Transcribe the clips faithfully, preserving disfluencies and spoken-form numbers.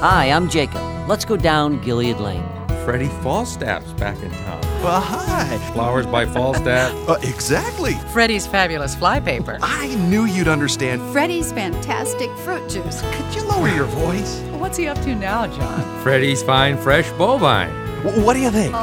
Hi, I'm Jacob. Let's go down Gilead Lane. Freddie Falstaff's back in town. Well, hi. Flowers by Falstaff. Uh, exactly. Freddie's fabulous flypaper. I knew you'd understand. Freddie's fantastic fruit juice. Could you lower your voice? What's he up to now, John? Freddie's fine fresh bovine. W- what do you think?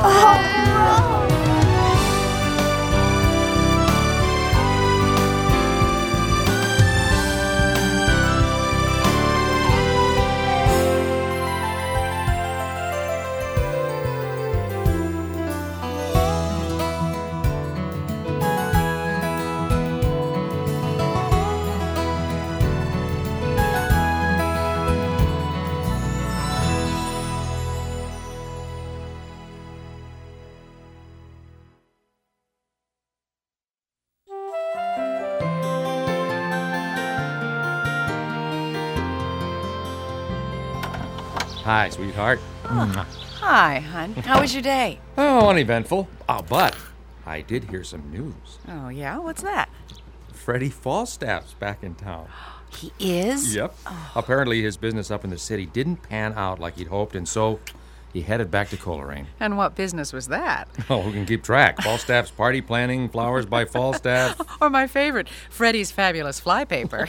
Hi, sweetheart. Oh. Hi, hon. How was your day? Oh, uneventful. Oh, but I did hear some news. Oh, yeah? What's that? Freddie Falstaff's back in town. He is? Yep. Oh. Apparently his business up in the city didn't pan out like he'd hoped, and so he headed back to Coleraine. And what business was that? Oh, who can keep track? Falstaff's party planning, Flowers by Falstaff. Or my favorite, Freddie's fabulous flypaper.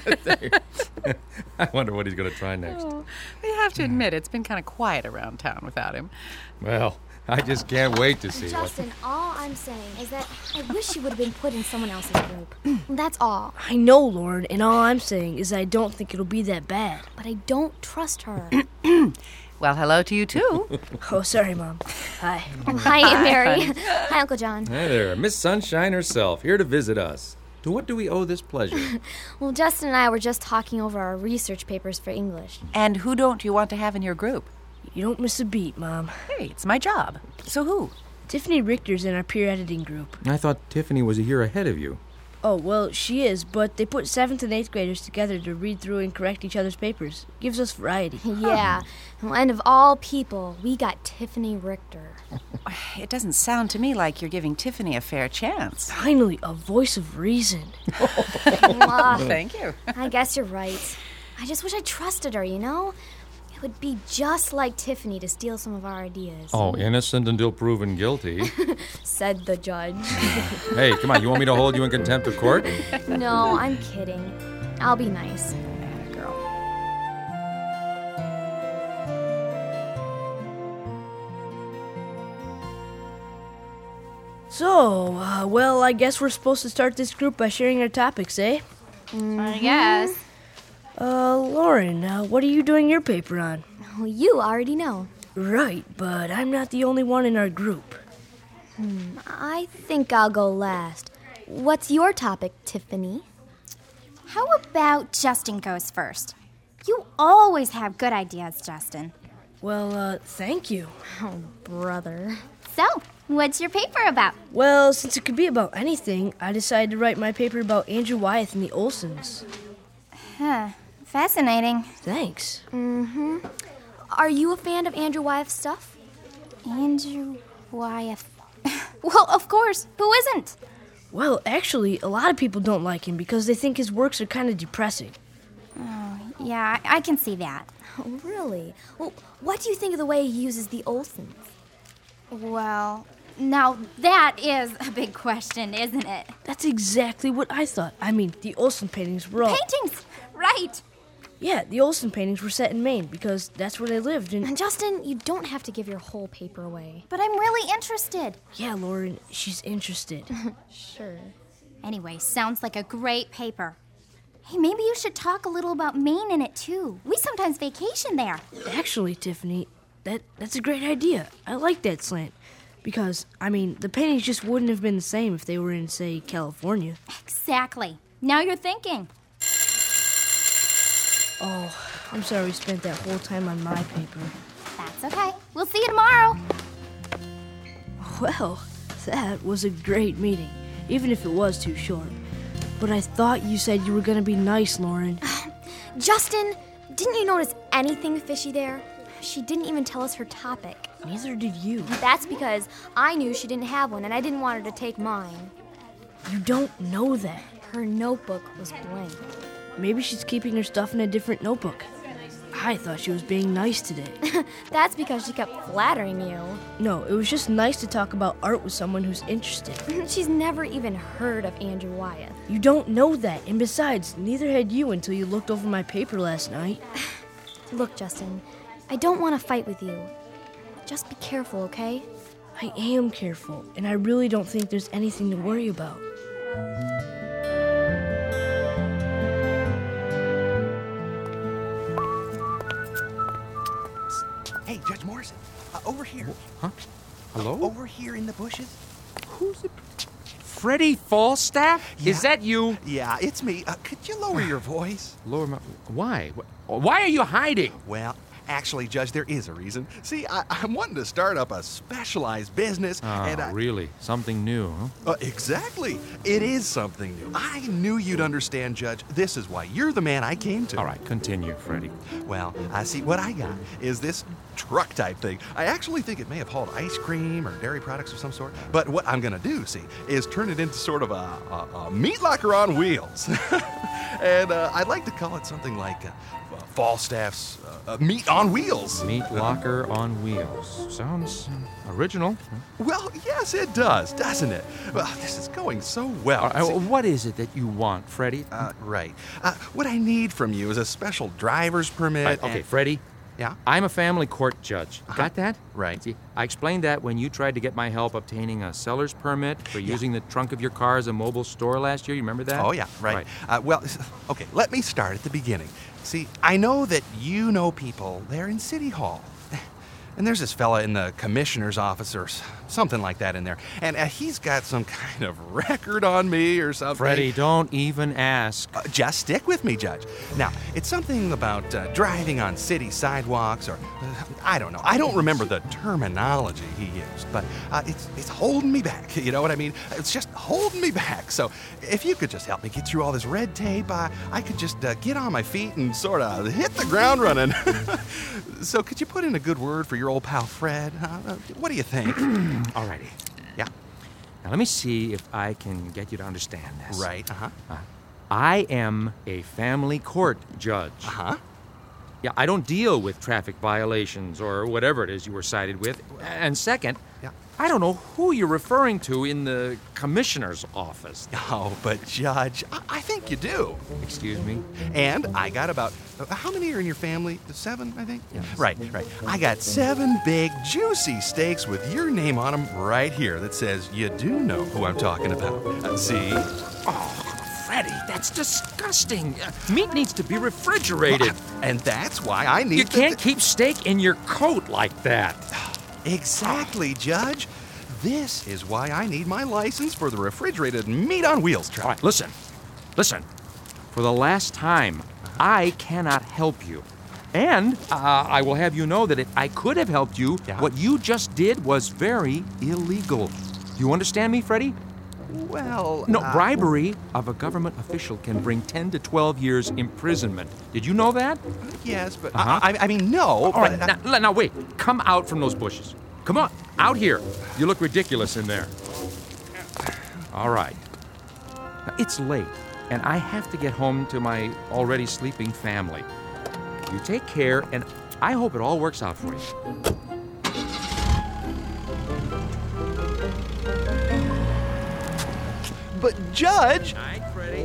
I wonder what he's going to try next. Oh, you have to admit, it's been kind of quiet around town without him. Well, I just can't wait to see Justin, what... all I'm saying is that I wish you would have been put in someone else's group. That's all. I know, Lauren, and all I'm saying is I don't think it'll be that bad. But I don't trust her. Well, hello to you, too. Oh, sorry, Mom. Hi. Oh, hi, Aunt Mary. Hi, Uncle John. Hey there, Miss Sunshine herself, here to visit us. To what do we owe this pleasure? Well, Justin and I were just talking over our research papers for English. And who don't you want to have in your group? You don't miss a beat, Mom. Hey, it's my job. So who? Tiffany Richter's in our peer editing group. I thought Tiffany was a year ahead of you. Oh, well, she is, but they put seventh and eighth graders together to read through and correct each other's papers. Gives us variety. Yeah. Well, and of all people, we got Tiffany Richter. It doesn't sound to me like you're giving Tiffany a fair chance. Finally, a voice of reason. uh, Thank you. I guess you're right. I just wish I trusted her, you know? It would be just like Tiffany to steal some of our ideas. Oh, innocent until proven guilty. Said the judge. Hey, come on, you want me to hold you in contempt of court? No, I'm kidding. I'll be nice. Atta girl. So, uh, well, I guess we're supposed to start this group by sharing our topics, eh? Mm-hmm. I guess. Uh, Lauren, uh, what are you doing your paper on? Well, you already know. Right, but I'm not the only one in our group. Hmm, I think I'll go last. What's your topic, Tiffany? How about Justin goes first? You always have good ideas, Justin. Well, uh, thank you. Oh, brother. So, what's your paper about? Well, since it could be about anything, I decided to write my paper about Andrew Wyeth and the Olsons. Huh. Fascinating. Thanks. Mm-hmm. Are you a fan of Andrew Wyeth's stuff? Andrew Wyeth. Well, of course. Who isn't? Well, actually, a lot of people don't like him because they think his works are kind of depressing. Oh, yeah, I, I can see that. Oh, really? Well, what do you think of the way he uses the Olsons? Well, now that is a big question, isn't it? That's exactly what I thought. I mean, the Olson paintings were all... Paintings! Right! Yeah, the Olson paintings were set in Maine because that's where they lived. And, and Justin, you don't have to give your whole paper away. But I'm really interested. Yeah, Lauren, she's interested. Sure. Anyway, sounds like a great paper. Hey, maybe you should talk a little about Maine in it, too. We sometimes vacation there. Actually, Tiffany, that that's a great idea. I like that slant. Because, I mean, the paintings just wouldn't have been the same if they were in, say, California. Exactly. Now you're thinking. Oh, I'm sorry we spent that whole time on my paper. That's okay. We'll see you tomorrow. Well, that was a great meeting, even if it was too short. But I thought you said you were going to be nice, Lauren. Justin, didn't you notice anything fishy there? She didn't even tell us her topic. Neither did you. That's because I knew she didn't have one, and I didn't want her to take mine. You don't know that. Her notebook was blank. Maybe she's keeping her stuff in a different notebook. I thought she was being nice today. That's because she kept flattering you. No, it was just nice to talk about art with someone who's interested. She's never even heard of Andrew Wyeth. You don't know that, and besides, neither had you until you looked over my paper last night. Look, Justin, I don't want to fight with you. Just be careful, okay? I am careful, and I really don't think there's anything to worry about. Hey, Judge Morrison, uh, over here. Huh? Hello? Over here in the bushes. Who's it? Freddie Falstaff? Yeah. Is that you? Yeah, it's me. Uh, could you lower your voice? Lower my... Why? Why are you hiding? Well, actually, Judge, there is a reason. See, I, I'm wanting to start up a specialized business. Oh, and I, really? Something new, huh? Uh, exactly. It is something new. I knew you'd understand, Judge. This is why you're the man I came to. All right, continue, Freddie. Well, I see what I got is this truck type thing. I actually think it may have hauled ice cream or dairy products of some sort. But what I'm going to do, see, is turn it into sort of a, a, a meat locker on wheels. and uh, I'd like to call it something like uh, Falstaff's uh, uh, Meat on Wheels. Meat locker on wheels. Sounds uh, original. Well, yes, it does, doesn't it? Well, this is going so well. All right, See- well, what is it that you want, Freddie? Uh, right. Uh, what I need from you is a special driver's permit. Right, okay, and- Freddie. Yeah? I'm a family court judge. Uh-huh. Got that? Right. See, I explained that when you tried to get my help obtaining a seller's permit for using the trunk of your car as a mobile store last year. You remember that? Oh, yeah, right. Uh, well, okay, let me start at the beginning. See, I know that you know people there in City Hall. And there's this fella in the commissioner's office or s- something like that in there. And uh, he's got some kind of record on me or something. Freddie, don't even ask. Uh, just stick with me, Judge. Now, it's something about uh, driving on city sidewalks or, uh, I don't know. I don't remember the terminology he used, but uh, it's, it's holding me back. You know what I mean? It's just holding me back. So if you could just help me get through all this red tape, uh, I could just uh, get on my feet and sort of hit the ground running. So could you put in a good word for your old pal Fred? Huh? Uh, what do you think? Alrighty. Yeah, Now let me see if I can get you to understand this. right. Uh-huh. Uh, I am a family court judge. Uh-huh. Yeah, I don't deal with traffic violations or whatever it is you were cited with. And second, Yeah. I don't know who you're referring to in the commissioner's office. Oh, but Judge, I, I think you do. Excuse me? And I got about, uh, how many are in your family? Seven, I think? Yes. Right, right. I got seven big, juicy steaks with your name on them right here that says you do know who I'm talking about. Uh, see? Oh, Freddie, that's disgusting. Uh, meat needs to be refrigerated. And that's why I need You the- can't keep steak in your coat like that. Exactly, Judge. This is why I need my license for the refrigerated meat on wheels All truck. right, listen. Listen. For the last time, I cannot help you. And uh, I will have you know that if I could have helped you, Yeah. what you just did was very illegal. You understand me, Freddie? Well, No, uh, bribery of a government official can bring ten to twelve years imprisonment. Did you know that? Yes, but Uh-huh. I, I, I mean, no. All but, right, uh, now, now wait. Come out from those bushes. Come on, out here. You look ridiculous in there. All right. Now, it's late, and I have to get home to my already sleeping family. You take care, and I hope it all works out for you. but Judge. Night, Freddie.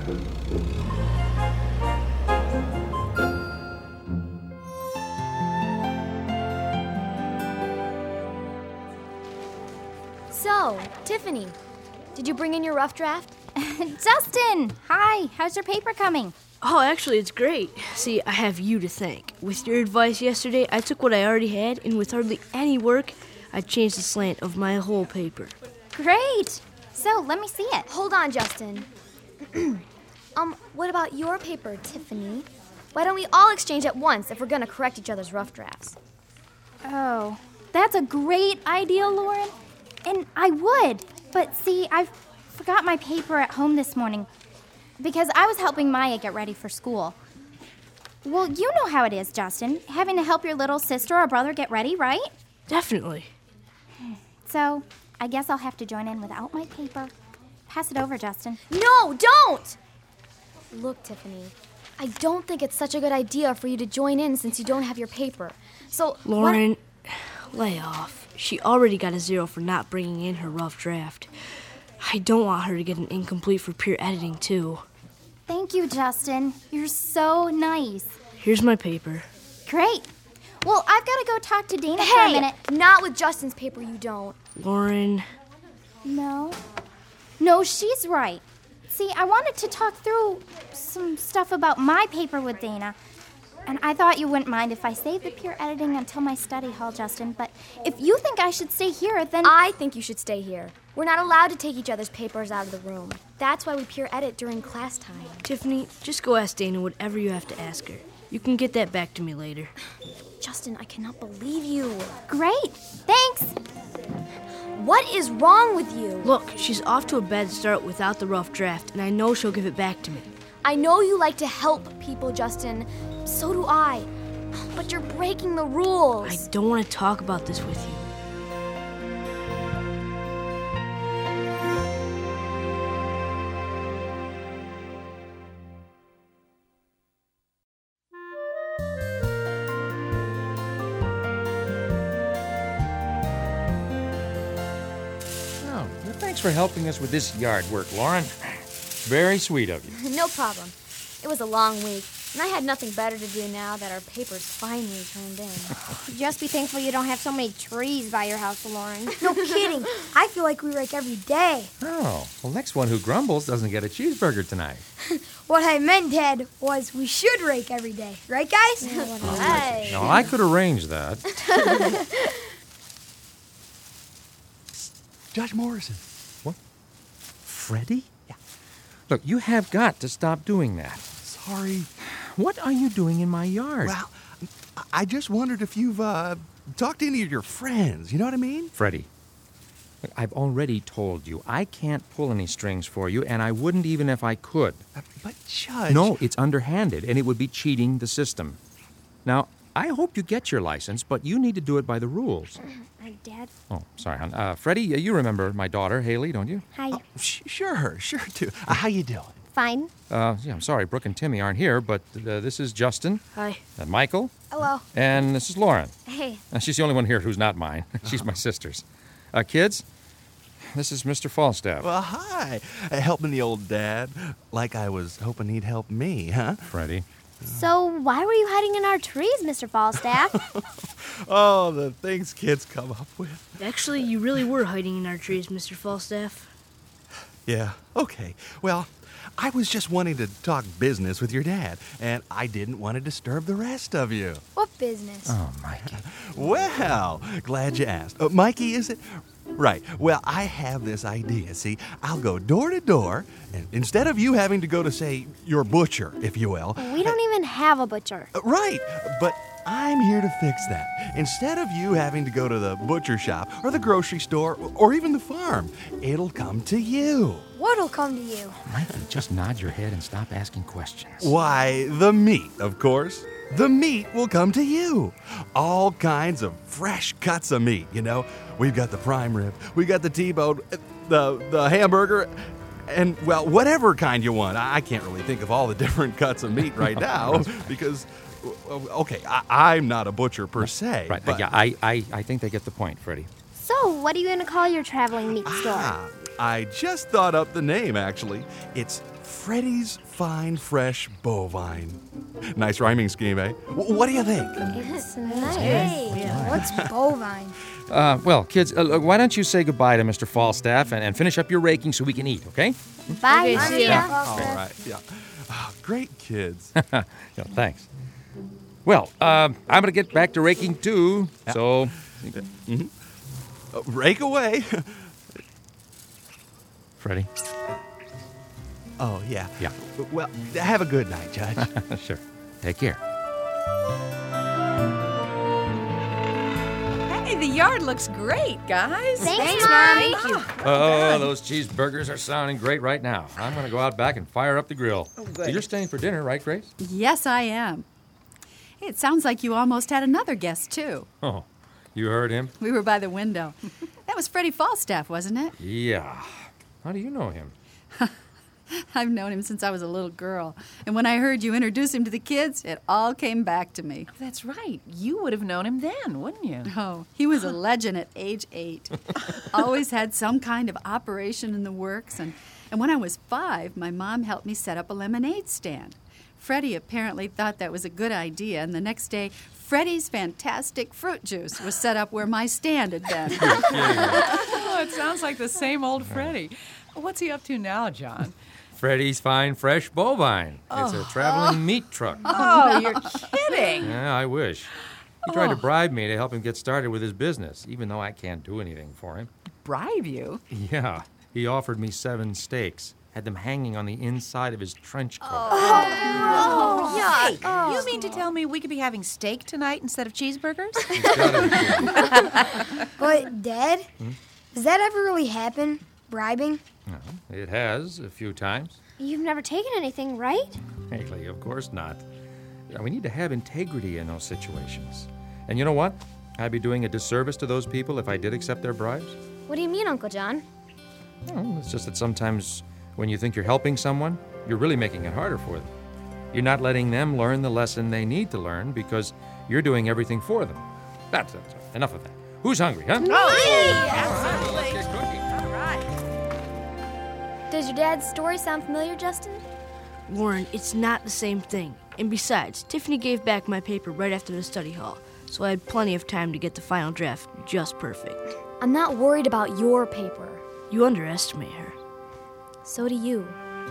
So, Tiffany, did you bring in your rough draft? Justin! Hi, how's your paper coming? Oh, actually, it's great. See, I have you to thank. With your advice yesterday, I took what I already had, and with hardly any work, I changed the slant of my whole paper. Great! So, let me see it. Hold on, Justin. um, what about your paper, Tiffany? Why don't we all exchange at once if we're gonna correct each other's rough drafts? Oh, that's a great idea, Lauren. And I would. But see, I forgot my paper at home this morning because I was helping Maya get ready for school. Well, you know how it is, Justin, having to help your little sister or brother get ready, right? Definitely. So, I guess I'll have to join in without my paper. Pass it over, Justin. No, don't! Look, Tiffany, I don't think it's such a good idea for you to join in since you don't have your paper. So, Lauren, lay off. She already got a zero for not bringing in her rough draft. I don't want her to get an incomplete for peer editing, too. Thank you, Justin. You're so nice. Here's my paper. Great. Well, I've got to go talk to Dana Hey, for a minute. not with Justin's paper, you don't. Lauren. No. No, she's right. See, I wanted to talk through some stuff about my paper with Dana. And I thought you wouldn't mind if I saved the peer editing until my study hall, Justin. But if you think I should stay here, then... I think you should stay here. We're not allowed to take each other's papers out of the room. That's why we peer edit during class time. Tiffany, just go ask Dana whatever you have to ask her. You can get that back to me later. Justin, I cannot believe you. Great. Thanks. What is wrong with you? Look, she's off to a bad start without the rough draft, and I know she'll give it back to me. I know you like to help people, Justin. So do I. But you're breaking the rules. I don't want to talk about this with you. Oh, well, thanks for helping us with this yard work, Lauren. Very sweet of you. No problem. It was a long week, and I had nothing better to do now that our paper's finally turned in. Just be thankful you don't have so many trees by your house, Lauren. No kidding. I feel like we rake every day. Oh, well, next one who grumbles doesn't get a cheeseburger tonight. What I meant, Ted, was we should rake every day. Right, guys? Hey. No, I could arrange that. Judge Morrison. What? Freddie? Yeah. Look, you have got to stop doing that. Sorry. What are you doing in my yard? Well, I just wondered if you've uh, talked to any of your friends. You know what I mean? Freddie, look, I've already told you I can't pull any strings for you, and I wouldn't even if I could. Uh, But, Judge... No, it's underhanded, and it would be cheating the system. Now, I hope you get your license, but you need to do it by the rules. Hi, Dad. Oh, sorry, hon. Uh, Freddie, uh, you remember my daughter, Haley, don't you? Hi. Oh, sh- sure, sure, too. Uh, how you doing? Fine. Uh, yeah, I'm sorry, Brooke and Timmy aren't here, but uh, this is Justin, Hi. uh, Michael, Hello. and this is Lauren. Hey. Uh, she's the only one here who's not mine. She's my sister's. Uh, kids, this is Mister Falstaff. Well, hi. Uh, helping the old dad like I was hoping he'd help me, huh? Freddie. So why were you hiding in our trees, Mister Falstaff? Oh, the things kids come up with. Actually, you really were hiding in our trees, Mister Falstaff. Yeah, okay. Well, I was just wanting to talk business with your dad, and I didn't want to disturb the rest of you. What business? Oh, Mikey. Well, glad you asked. Uh, Mikey, is it? Right. Well, I have this idea. See, I'll go door to door, and instead of you having to go to, say, your butcher, if you will. We don't even have a butcher. Uh, right. But I'm here to fix that. Instead of you having to go to the butcher shop or the grocery store or even the farm, it'll come to you. What'll come to you? Mikey, just nod your head and stop asking questions. Why, the meat, of course. The meat will come to you. All kinds of fresh cuts of meat, you know. We've got the prime rib, we got the T-bone, the, the hamburger, and, well, whatever kind you want. I can't really think of all the different cuts of meat right now because, okay, I, I'm not a butcher per se. Right, but yeah, I, I, I think they get the point, Freddie. So what are you going to call your traveling meat store? Ah, I just thought up the name, actually. It's Freddy's Fine Fresh Bovine. Nice rhyming scheme, eh? W- what do you think? It's nice. Hey, what's bovine? Uh, well, kids, uh, look, why don't you say goodbye to Mister Falstaff and, and finish up your raking so we can eat, okay? Bye. Okay, see ya. All right, yeah. Oh, great kids. Yeah, thanks. Well, uh, I'm going to get back to raking, too, so... Mm-hmm. Uh, rake away. Freddie? Oh, yeah. Yeah. Well, have a good night, Judge. Sure. Take care. Hey, the yard looks great, guys. Thanks, Mom. Thank you. Oh, those cheeseburgers are sounding great right now. I'm going to go out back and fire up the grill. Oh, So good. you're staying for dinner, right, Grace? Yes, I am. Hey, it sounds like you almost had another guest, too. Oh, you heard him? We were by the window. That was Freddie Falstaff, wasn't it? Yeah. How do you know him? I've known him since I was a little girl. And when I heard you introduce him to the kids, it all came back to me. That's right. You would have known him then, wouldn't you? Oh, he was a legend at age eight. Always had some kind of operation in the works. And, and when I was five, my mom helped me set up a lemonade stand. Freddie apparently thought that was a good idea, and the next day, Freddie's Fantastic Fruit Juice was set up where my stand had been. Oh, it sounds like the same old Freddie. What's he up to now, John? Freddie's Fine Fresh Bovine. Oh. It's a traveling meat truck. Oh, you're kidding. Yeah, I wish. He tried to bribe me to help him get started with his business, even though I can't do anything for him. Bribe you? Yeah. He offered me seven steaks. Had them hanging on the inside of his trench coat. Oh, yeah. Oh. You mean to tell me we could be having steak tonight instead of cheeseburgers? But, Dad, hmm? does that ever really happen? Bribing? No, it has a few times. You've never taken anything, right? Haley, of course not. You know, we need to have integrity in those situations. And you know what? I'd be doing a disservice to those people if I did accept their bribes. What do you mean, Uncle John? Well, it's just that sometimes when you think you're helping someone, you're really making it harder for them. You're not letting them learn the lesson they need to learn because you're doing everything for them. That's, that's enough of that. Who's hungry, huh? Oh, absolutely. All right. Does your dad's story sound familiar, Justin? Lauren, it's not the same thing. And besides, Tiffany gave back my paper right after the study hall, so I had plenty of time to get the final draft just perfect. I'm not worried about your paper. You underestimate her. So do you.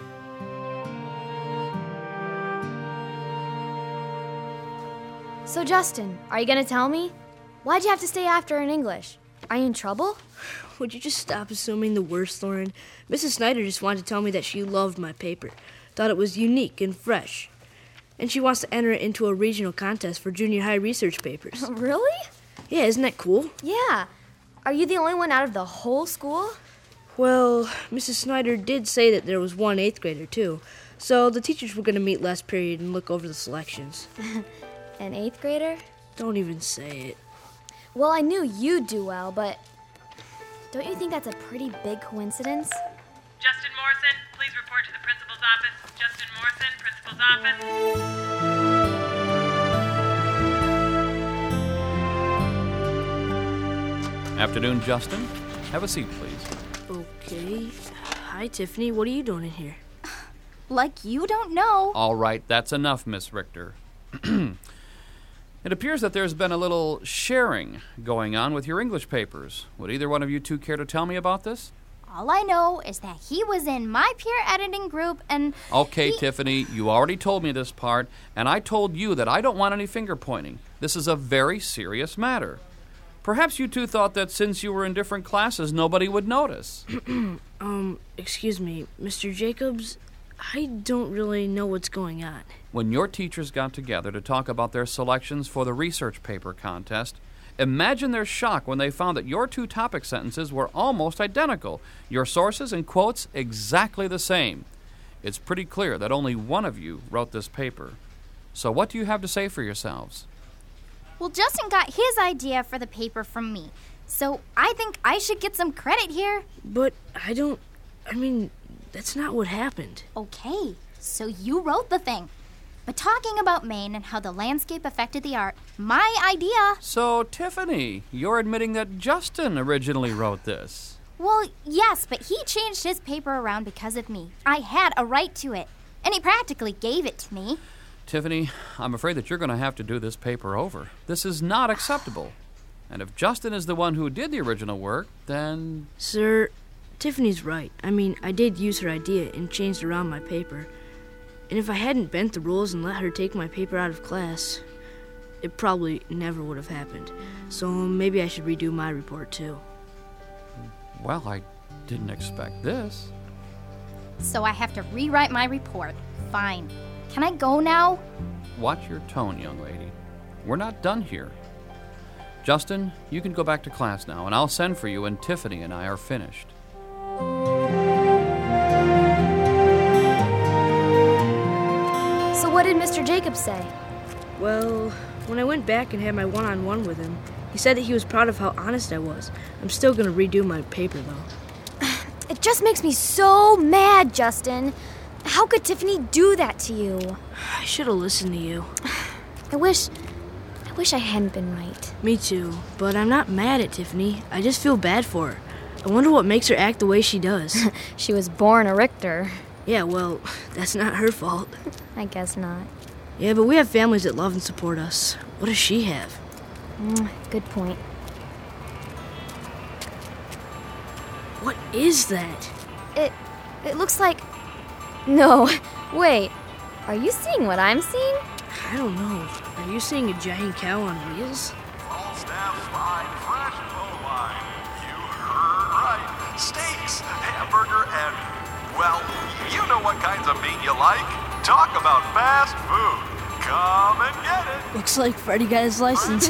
So, Justin, are you going to tell me? Why'd you have to stay after in English? Are you in trouble? Would you just stop assuming the worst, Lauren? Missus Snyder just wanted to tell me that she loved my paper, thought it was unique and fresh. And she wants to enter it into a regional contest for junior high research papers. Really? Yeah, isn't that cool? Yeah. Are you the only one out of the whole school? Well, Missus Snyder did say that there was one eighth grader, too. So the teachers were going to meet last period and look over the selections. An eighth grader? Don't even say it. Well, I knew you'd do well, but don't you think that's a pretty big coincidence? Justin Morrison, please report to the principal's office. Justin Morrison, principal's office. Afternoon, Justin. Have a seat, please. Okay. Hi, Tiffany. What are you doing in here? Like you don't know. All right, that's enough, Miss Richter. It appears that there's been a little sharing going on with your English papers. Would either one of you two care to tell me about this? All I know is that he was in my peer editing group and... Okay, he... Tiffany, you already told me this part, and I told you that I don't want any finger pointing. This is a very serious matter. Perhaps you two thought that since you were in different classes, nobody would notice. um, excuse me, Mister Jacobs, I don't really know what's going on. When your teachers got together to talk about their selections for the research paper contest, imagine their shock when they found that your two topic sentences were almost identical, your sources and quotes exactly the same. It's pretty clear that only one of you wrote this paper. So what do you have to say for yourselves? Well, Justin got his idea for the paper from me, so I think I should get some credit here. But I don't... I mean, that's not what happened. Okay, so you wrote the thing. But talking about Maine and how the landscape affected the art, my idea... So, Tiffany, you're admitting that Justin originally wrote this. Well, yes, but he changed his paper around because of me. I had a right to it, and he practically gave it to me. Tiffany, I'm afraid that you're going to have to do this paper over. This is not acceptable. And if Justin is the one who did the original work, then... Sir, Tiffany's right. I mean, I did use her idea and changed around my paper. And if I hadn't bent the rules and let her take my paper out of class, it probably never would have happened. So maybe I should redo my report, too. Well, I didn't expect this. So I have to rewrite my report. Fine. Can I go now? Watch your tone, young lady. We're not done here. Justin, you can go back to class now, and I'll send for you when Tiffany and I are finished. So what did Mister Jacobs say? Well, when I went back and had my one-on-one with him, he said that he was proud of how honest I was. I'm still going to redo my paper, though. It just makes me so mad, Justin. How could Tiffany do that to you? I should have listened to you. I wish... I wish I hadn't been right. Me too, but I'm not mad at Tiffany. I just feel bad for her. I wonder what makes her act the way she does. She was born a Richter. Yeah, well, that's not her fault. I guess not. Yeah, but we have families that love and support us. What does she have? Mm, good point. What is that? It... it looks like... No, wait. Are you seeing what I'm seeing? I don't know. Are you seeing a giant cow on wheels? Falstaff's fine, fresh bovine. You heard right. Steaks, hamburger, and, well, you know what kinds of meat you like. Talk about fast food. Come and get it. Looks like Freddie got his license.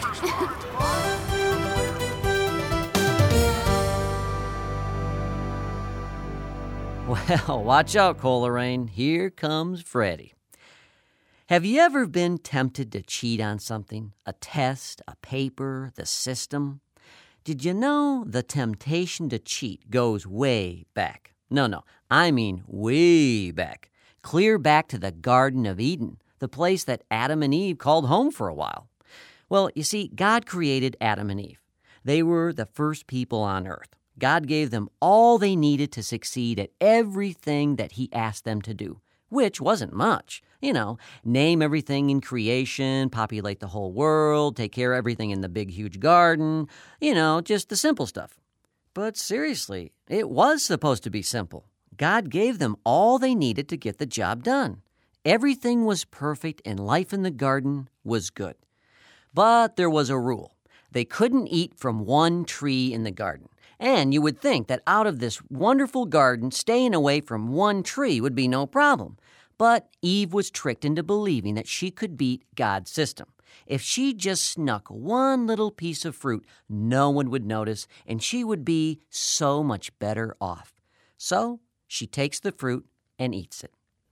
Well, watch out, Coleraine. Here comes Freddie. Have you ever been tempted to cheat on something? A test, a paper, the system? Did you know the temptation to cheat goes way back? No, no, I mean way back. Clear back to the Garden of Eden, the place that Adam and Eve called home for a while. Well, you see, God created Adam and Eve. They were the first people on earth. God gave them all they needed to succeed at everything that He asked them to do, which wasn't much. You know, name everything in creation, populate the whole world, take care of everything in the big, huge garden. You know, just the simple stuff. But seriously, it was supposed to be simple. God gave them all they needed to get the job done. Everything was perfect and life in the garden was good. But there was a rule. They couldn't eat from one tree in the garden. And you would think that out of this wonderful garden, staying away from one tree would be no problem. But Eve was tricked into believing that she could beat God's system. If she just snuck one little piece of fruit, no one would notice, and she would be so much better off. So she takes the fruit and eats it.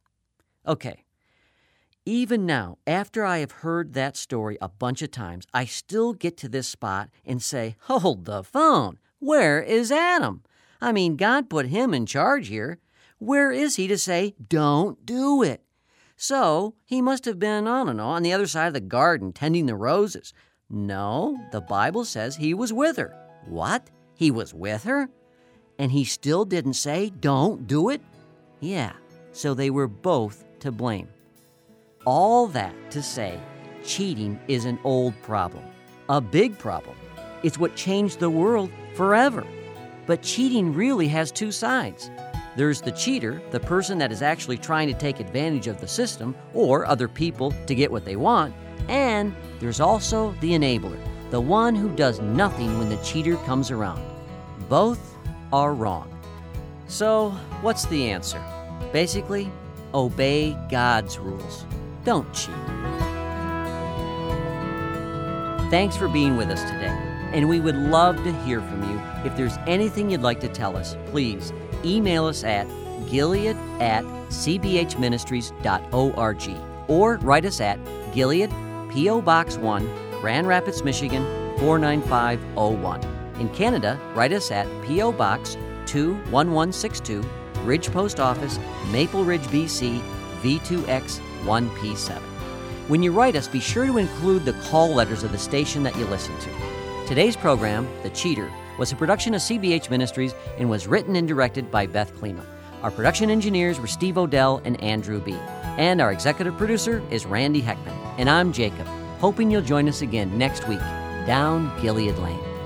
Okay, even now, after I have heard that story a bunch of times, I still get to this spot and say, hold the phone. Where is Adam? I mean, God put him in charge here. Where is he to say, don't do it? So he must have been, I don't know, on the other side of the garden tending the roses. No, the Bible says he was with her. What? He was with her? And he still didn't say, don't do it? Yeah, so they were both to blame. All that to say, cheating is an old problem, a big problem. It's what changed the world forever. But cheating really has two sides. There's the cheater, the person that is actually trying to take advantage of the system or other people to get what they want, and there's also the enabler, the one who does nothing when the cheater comes around. Both are wrong. So, what's the answer? Basically, obey God's rules. Don't cheat. Thanks for being with us today, and we would love to hear from you. If there's anything you'd like to tell us, please email us at gilead at c b h ministries dot org or write us at Gilead, P O. Box one, Grand Rapids, Michigan, four nine five oh one. In Canada, write us at P O. Box two one one six two, Ridge Post Office, Maple Ridge, B C, V two X one P seven. When you write us, be sure to include the call letters of the station that you listen to. Today's program, The Cheater, was a production of C B H Ministries and was written and directed by Beth Klima. Our production engineers were Steve Odell and Andrew B. And our executive producer is Randy Heckman. And I'm Jacob, hoping you'll join us again next week down Gilead Lane.